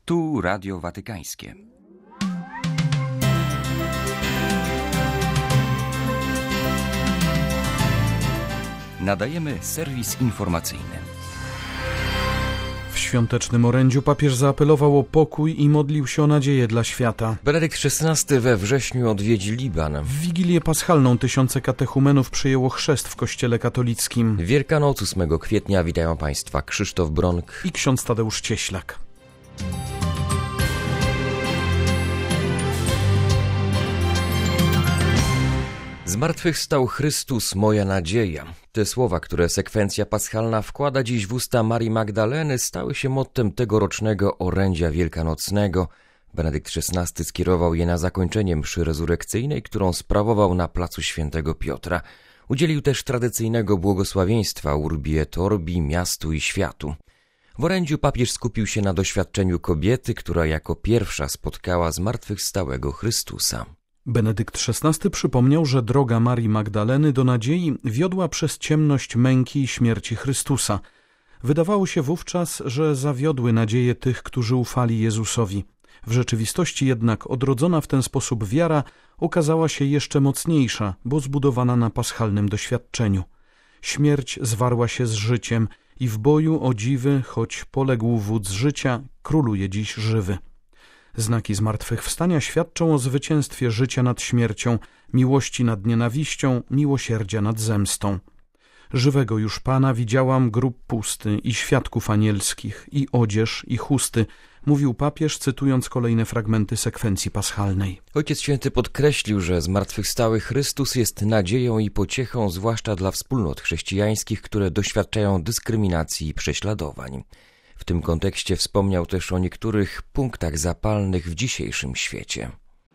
Tu Radio Watykańskie. Nadajemy serwis informacyjny. W świątecznym orędziu papież zaapelował o pokój i modlił się o nadzieję dla świata. Benedykt XVI we wrześniu odwiedzi Liban. W Wigilię Paschalną tysiące katechumenów przyjęło chrzest w Kościele katolickim. Wielkanoc 8 kwietnia witają Państwa Krzysztof Bronk I ksiądz Tadeusz Cieślak. Zmartwychwstał Chrystus, moja nadzieja. Te słowa, które sekwencja paschalna wkłada dziś w usta Marii Magdaleny, stały się mottem tegorocznego orędzia wielkanocnego. Benedykt XVI skierował je na zakończenie mszy rezurekcyjnej, którą sprawował na placu Świętego Piotra. Udzielił też tradycyjnego błogosławieństwa Urbi et Orbi miastu i światu. W orędziu papież skupił się na doświadczeniu kobiety, która jako pierwsza spotkała zmartwychwstałego Chrystusa. Benedykt XVI przypomniał, że droga Marii Magdaleny do nadziei wiodła przez ciemność męki i śmierci Chrystusa. Wydawało się wówczas, że zawiodły nadzieje tych, którzy ufali Jezusowi. W rzeczywistości jednak odrodzona w ten sposób wiara okazała się jeszcze mocniejsza, bo zbudowana na paschalnym doświadczeniu. Śmierć zwarła się z życiem i w boju o dziwy, choć poległ wódz życia, króluje dziś żywy. Znaki zmartwychwstania świadczą o zwycięstwie życia nad śmiercią, miłości nad nienawiścią, miłosierdzia nad zemstą. Żywego już Pana widziałam grób pusty i świadków anielskich, i odzież, i chusty, mówił papież, cytując kolejne fragmenty sekwencji paschalnej. Ojciec Święty podkreślił, że zmartwychwstały Chrystus jest nadzieją i pociechą, zwłaszcza dla wspólnot chrześcijańskich, które doświadczają dyskryminacji i prześladowań. W tym kontekście wspomniał też o niektórych punktach zapalnych w dzisiejszym świecie.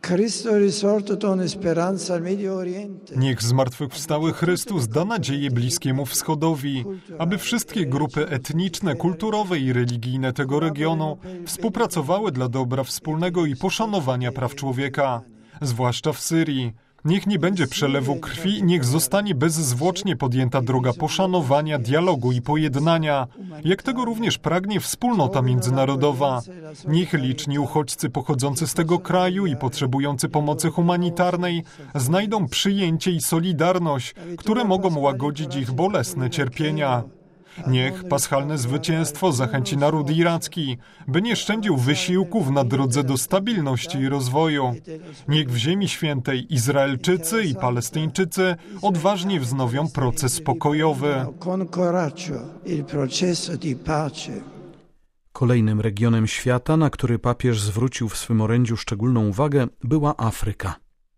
Niech zmartwychwstały Chrystus da nadzieję Bliskiemu Wschodowi, aby wszystkie grupy etniczne, kulturowe i religijne tego regionu współpracowały dla dobra wspólnego i poszanowania praw człowieka, zwłaszcza w Syrii. Niech nie będzie przelewu krwi, niech zostanie bezzwłocznie podjęta droga poszanowania, dialogu i pojednania, jak tego również pragnie wspólnota międzynarodowa. Niech liczni uchodźcy pochodzący z tego kraju i potrzebujący pomocy humanitarnej znajdą przyjęcie i solidarność, które mogą łagodzić ich bolesne cierpienia. Niech paschalne zwycięstwo zachęci naród iracki, by nie szczędził wysiłków na drodze do stabilności i rozwoju. Niech w Ziemi Świętej Izraelczycy i Palestyńczycy odważnie wznowią proces pokojowy. Kolejnym regionem świata, na który papież zwrócił w swym orędziu szczególną uwagę, była Afryka.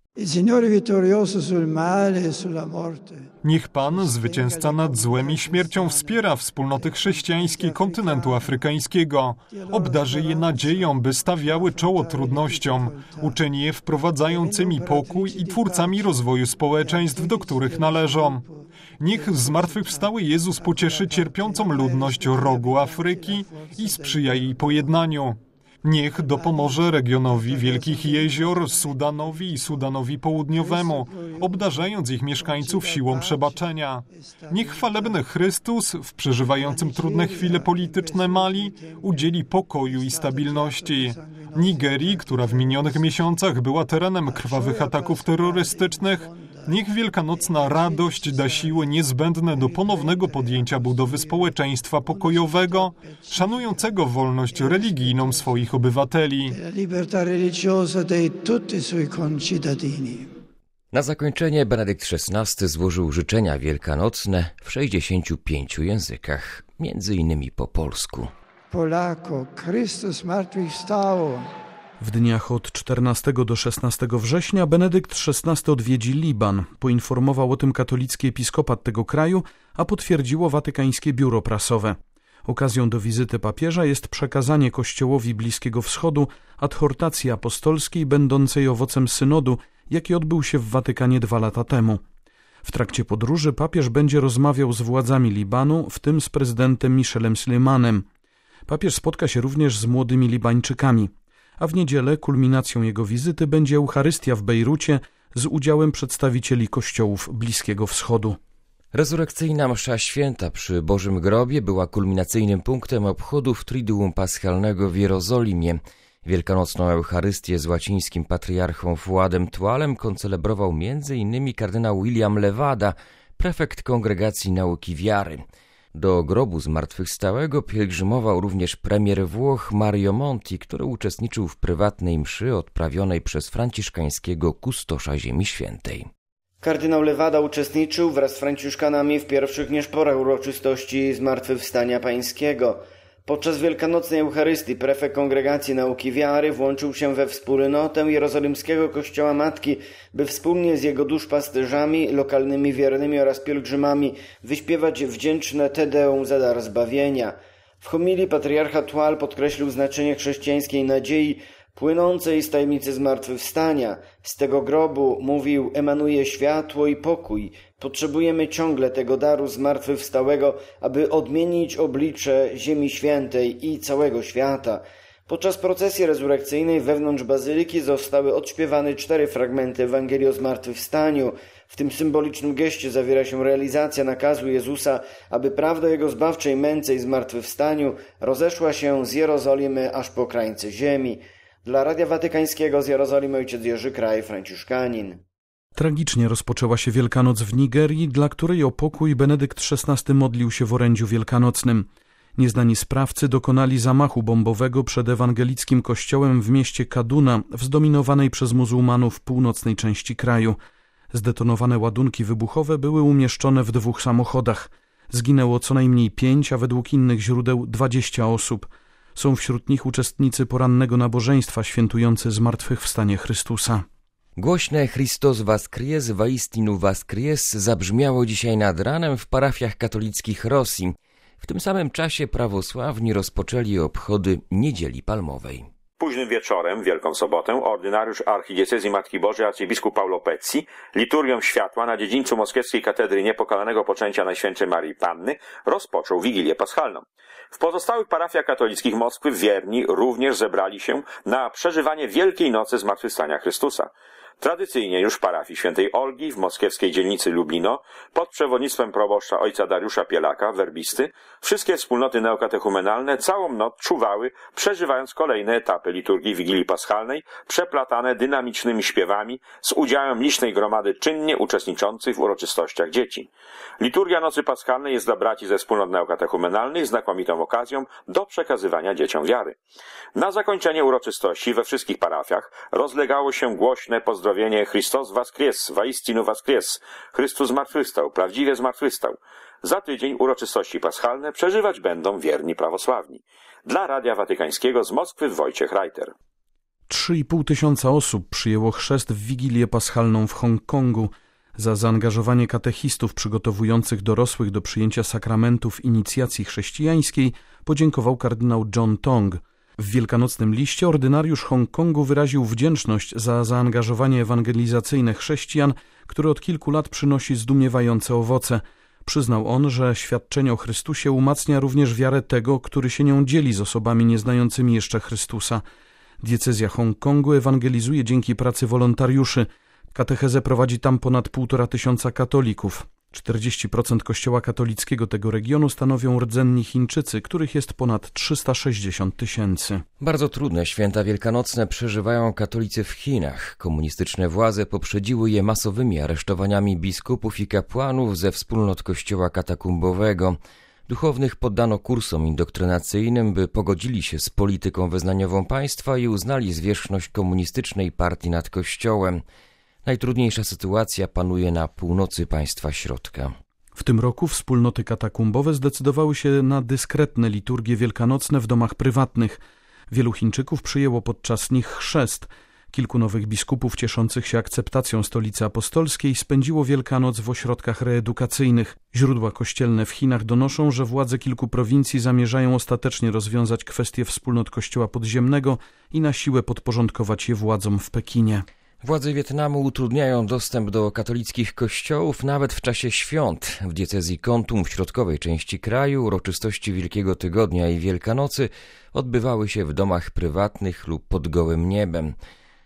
Niech Pan, zwycięzca nad złem i śmiercią, wspiera wspólnoty chrześcijańskie kontynentu afrykańskiego. Obdarzy je nadzieją, by stawiały czoło trudnościom. Uczyni je wprowadzającymi pokój i twórcami rozwoju społeczeństw, do których należą. Niech zmartwychwstały Jezus pocieszy cierpiącą ludność rogu Afryki i sprzyja jej pojednaniu. Niech dopomoże regionowi Wielkich Jezior, Sudanowi i Sudanowi Południowemu, obdarzając ich mieszkańców siłą przebaczenia. Niech chwalebny Chrystus w przeżywającym trudne chwile polityczne Mali udzieli pokoju i stabilności. Nigerii, która w minionych miesiącach była terenem krwawych ataków terrorystycznych, niech wielkanocna radość da siły niezbędne do ponownego podjęcia budowy społeczeństwa pokojowego, szanującego wolność religijną swoich obywateli. Na zakończenie Benedykt XVI złożył życzenia wielkanocne w 65 językach, między innymi po polsku. Polako, Chrystus zmartwychwstał. W dniach od 14 do 16 września Benedykt XVI odwiedzi Liban. Poinformował o tym katolicki episkopat tego kraju, a potwierdziło watykańskie biuro prasowe. Okazją do wizyty papieża jest przekazanie Kościołowi Bliskiego Wschodu adhortacji apostolskiej będącej owocem synodu, jaki odbył się w Watykanie 2 lata temu. W trakcie podróży papież będzie rozmawiał z władzami Libanu, w tym z prezydentem Michelem Sleimanem. Papież spotka się również z młodymi Libańczykami. A w niedzielę kulminacją jego wizyty będzie Eucharystia w Bejrucie z udziałem przedstawicieli kościołów Bliskiego Wschodu. Rezurekcyjna msza święta przy Bożym Grobie była kulminacyjnym punktem obchodów Triduum Paschalnego w Jerozolimie. Wielkanocną Eucharystię z łacińskim patriarchą Władem Tualem koncelebrował m.in. kardynał William Levada, prefekt Kongregacji Nauki Wiary. Do grobu zmartwychwstałego pielgrzymował również premier Włoch Mario Monti, który uczestniczył w prywatnej mszy odprawionej przez franciszkańskiego kustosza Ziemi Świętej. Kardynał Levada uczestniczył wraz z franciszkanami w pierwszych nieszporach uroczystości Zmartwychwstania Pańskiego. Podczas wielkanocnej Eucharystii prefekt Kongregacji Nauki Wiary włączył się we wspólnotę Jerozolimskiego Kościoła Matki, by wspólnie z jego duszpasterzami, lokalnymi wiernymi oraz pielgrzymami wyśpiewać wdzięczne Te Deum za dar zbawienia. W homilii patriarcha Tual podkreślił znaczenie chrześcijańskiej nadziei płynącej z tajemnicy zmartwychwstania. Z tego grobu, mówił, emanuje światło i pokój. Potrzebujemy ciągle tego daru zmartwychwstałego, aby odmienić oblicze Ziemi Świętej i całego świata. Podczas procesji rezurekcyjnej wewnątrz bazyliki zostały odśpiewane 4 fragmenty Ewangelii o zmartwychwstaniu. W tym symbolicznym geście zawiera się realizacja nakazu Jezusa, aby prawda o Jego zbawczej męce i zmartwychwstaniu rozeszła się z Jerozolimy aż po krańce ziemi. Dla Radia Watykańskiego z Jerozolimy ojciec Jerzy Kraj, franciszkanin. Tragicznie rozpoczęła się Wielkanoc w Nigerii, dla której o pokój Benedykt XVI modlił się w orędziu wielkanocnym. Nieznani sprawcy dokonali zamachu bombowego przed ewangelickim kościołem w mieście Kaduna w zdominowanej przez muzułmanów północnej części kraju. Zdetonowane ładunki wybuchowe były umieszczone w 2 samochodach. Zginęło co najmniej 5, a według innych źródeł 20 osób. Są wśród nich uczestnicy porannego nabożeństwa świętujący zmartwychwstanie Chrystusa. Głośne Christos Voskries, Vaistinu Voskries zabrzmiało dzisiaj nad ranem w parafiach katolickich Rosji. W tym samym czasie prawosławni rozpoczęli obchody Niedzieli Palmowej. Późnym wieczorem, Wielką Sobotę, ordynariusz archidiecezji Matki Bożej arcybiskup Paulo Pezzi liturgią światła na dziedzińcu moskiewskiej katedry Niepokalanego Poczęcia Najświętszej Maryi Panny rozpoczął Wigilię Paschalną. W pozostałych parafiach katolickich Moskwy wierni również zebrali się na przeżywanie Wielkiej Nocy Zmartwychwstania Chrystusa. Tradycyjnie już w parafii świętej Olgi w moskiewskiej dzielnicy Lublino pod przewodnictwem proboszcza ojca Dariusza Pielaka, werbisty, wszystkie wspólnoty neokatechumenalne całą noc czuwały, przeżywając kolejne etapy liturgii Wigilii Paschalnej, przeplatane dynamicznymi śpiewami z udziałem licznej gromady czynnie uczestniczących w uroczystościach dzieci. Liturgia Nocy Paschalnej jest dla braci ze wspólnot neokatechumenalnych znakomitą okazją do przekazywania dzieciom wiary. Na zakończenie uroczystości we wszystkich parafiach rozlegało się głośne pozdrowienie Christos Voskries, Vaistinu Voskries, Chrystus zmartwychwstał, prawdziwie zmartwychwstał. Za tydzień uroczystości paschalne przeżywać będą wierni prawosławni. Dla Radia Watykańskiego z Moskwy Wojciech Reiter. 3,5 tysiąca osób przyjęło chrzest w Wigilię Paschalną w Hongkongu. Za zaangażowanie katechistów przygotowujących dorosłych do przyjęcia sakramentów inicjacji chrześcijańskiej podziękował kardynał John Tong. W wielkanocnym liście ordynariusz Hongkongu wyraził wdzięczność za zaangażowanie ewangelizacyjne chrześcijan, które od kilku lat przynosi zdumiewające owoce. Przyznał on, że świadczenie o Chrystusie umacnia również wiarę tego, który się nią dzieli z osobami nieznającymi jeszcze Chrystusa. Diecezja Hongkongu ewangelizuje dzięki pracy wolontariuszy. Katechezę prowadzi tam ponad 1,5 tysiąca katolików. 40% kościoła katolickiego tego regionu stanowią rdzenni Chińczycy, których jest ponad 360 000. Bardzo trudne święta wielkanocne przeżywają katolicy w Chinach. Komunistyczne władze poprzedziły je masowymi aresztowaniami biskupów i kapłanów ze wspólnot kościoła katakumbowego. Duchownych poddano kursom indoktrynacyjnym, by pogodzili się z polityką wyznaniową państwa i uznali zwierzchność komunistycznej partii nad kościołem. Najtrudniejsza sytuacja panuje na północy państwa środka. W tym roku wspólnoty katakumbowe zdecydowały się na dyskretne liturgie wielkanocne w domach prywatnych. Wielu Chińczyków przyjęło podczas nich chrzest. Kilku nowych biskupów cieszących się akceptacją Stolicy Apostolskiej spędziło Wielkanoc w ośrodkach reedukacyjnych. Źródła kościelne w Chinach donoszą, że władze kilku prowincji zamierzają ostatecznie rozwiązać kwestię wspólnot Kościoła Podziemnego i na siłę podporządkować je władzom w Pekinie. Władze Wietnamu utrudniają dostęp do katolickich kościołów nawet w czasie świąt. W diecezji Kon Tum w środkowej części kraju uroczystości Wielkiego Tygodnia i Wielkanocy odbywały się w domach prywatnych lub pod gołym niebem.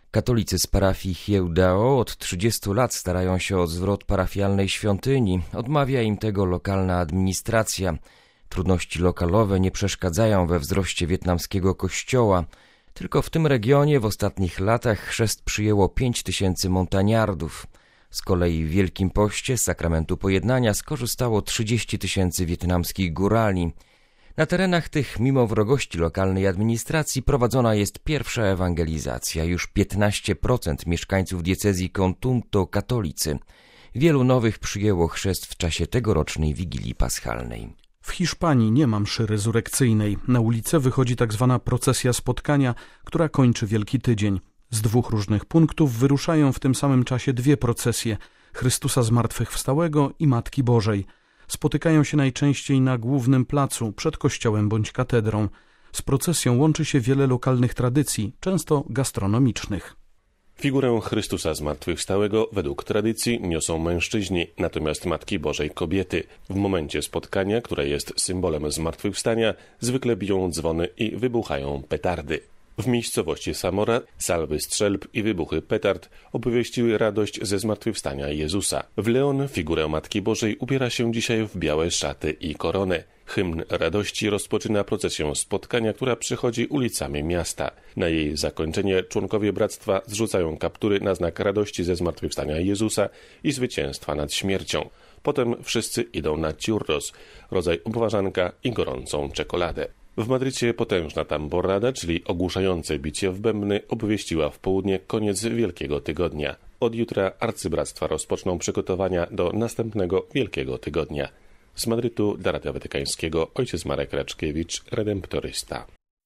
Katolicy z parafii Hieudao od 30 lat starają się o zwrot parafialnej świątyni. Odmawia im tego lokalna administracja. Trudności lokalowe nie przeszkadzają we wzroście wietnamskiego kościoła. Tylko w tym regionie w ostatnich latach chrzest przyjęło 5000 montaniardów. Z kolei w Wielkim Poście z sakramentu pojednania skorzystało 30 000 wietnamskich górali. Na terenach tych, mimo wrogości lokalnej administracji, prowadzona jest pierwsza ewangelizacja. Już 15% mieszkańców diecezji Kon Tum to katolicy. Wielu nowych przyjęło chrzest w czasie tegorocznej Wigilii Paschalnej. W Hiszpanii nie ma mszy rezurekcyjnej. Na ulicę wychodzi tak zwana procesja spotkania, która kończy Wielki Tydzień. Z 2 różnych punktów wyruszają w tym samym czasie 2 procesje – Chrystusa Zmartwychwstałego i Matki Bożej. Spotykają się najczęściej na głównym placu, przed kościołem bądź katedrą. Z procesją łączy się wiele lokalnych tradycji, często gastronomicznych. Figurę Chrystusa Zmartwychwstałego według tradycji niosą mężczyźni, natomiast Matki Bożej kobiety. W momencie spotkania, które jest symbolem zmartwychwstania, zwykle biją dzwony i wybuchają petardy. W miejscowości Samora salwy strzelb i wybuchy petard obwieściły radość ze zmartwychwstania Jezusa. W Leon figurę Matki Bożej ubiera się dzisiaj w białe szaty i koronę. Hymn radości rozpoczyna procesję spotkania, która przechodzi ulicami miasta. Na jej zakończenie członkowie bractwa zrzucają kaptury na znak radości ze zmartwychwstania Jezusa i zwycięstwa nad śmiercią. Potem wszyscy idą na churros, rodzaj obwarzanka i gorącą czekoladę. W Madrycie potężna tamborada, czyli ogłuszające bicie w bębny, obwieściła w południe koniec Wielkiego Tygodnia. Od jutra arcybractwa rozpoczną przygotowania do następnego Wielkiego Tygodnia. Z Madrytu dla Radia Watykańskiego ojciec Marek Raczkiewicz, redemptorysta.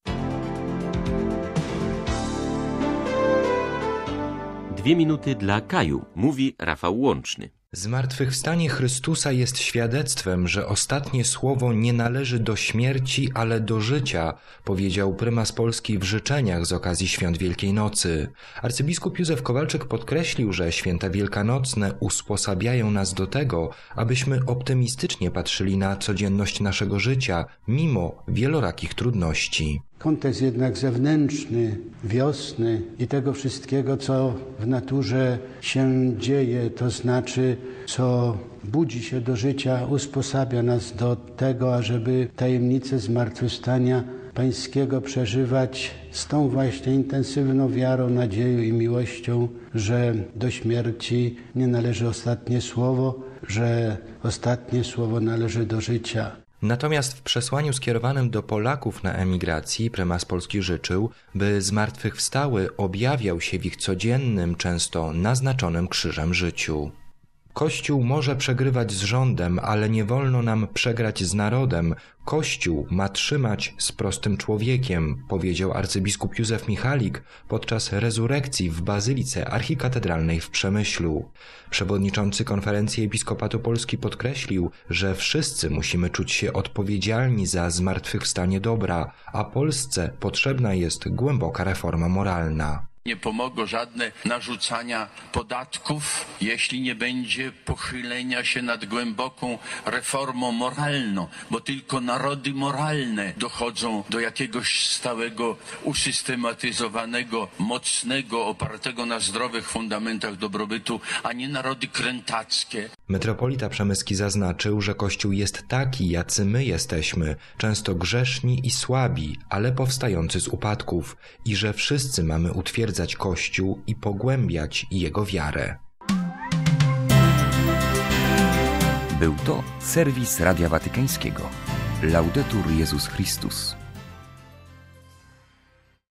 Dwie minuty dla Kaju, mówi Rafał Łączny. Zmartwychwstanie Chrystusa jest świadectwem, że ostatnie słowo nie należy do śmierci, ale do życia, powiedział prymas Polski w życzeniach z okazji Świąt Wielkiej Nocy. Arcybiskup Józef Kowalczyk podkreślił, że święta wielkanocne usposabiają nas do tego, abyśmy optymistycznie patrzyli na codzienność naszego życia, mimo wielorakich trudności. Kontekst jednak zewnętrzny, wiosny i tego wszystkiego, co w naturze się dzieje, to znaczy, co budzi się do życia, usposabia nas do tego, ażeby tajemnicę zmartwychwstania Pańskiego przeżywać z tą właśnie intensywną wiarą, nadzieją i miłością, że do śmierci nie należy ostatnie słowo, że ostatnie słowo należy do życia. Natomiast w przesłaniu skierowanym do Polaków na emigracji prymas Polski życzył, by zmartwychwstały objawiał się w ich codziennym, często naznaczonym krzyżem życiu. Kościół może przegrywać z rządem, ale nie wolno nam przegrać z narodem. Kościół ma trzymać z prostym człowiekiem, powiedział arcybiskup Józef Michalik podczas rezurekcji w Bazylice Archikatedralnej w Przemyślu. Przewodniczący Konferencji Episkopatu Polski podkreślił, że wszyscy musimy czuć się odpowiedzialni za zmartwychwstanie dobra, a Polsce potrzebna jest głęboka reforma moralna. Nie pomogą żadne narzucania podatków, jeśli nie będzie pochylenia się nad głęboką reformą moralną, bo tylko narody moralne dochodzą do jakiegoś stałego, usystematyzowanego, mocnego, opartego na zdrowych fundamentach dobrobytu, a nie narody krętackie. Metropolita Przemyski zaznaczył, że Kościół jest taki, jacy my jesteśmy, często grzeszni i słabi, ale powstający z upadków i że wszyscy mamy utwierdzać Kościół i pogłębiać jego wiarę. Był to serwis Radia Watykańskiego. Laudetur Jezus Chrystus.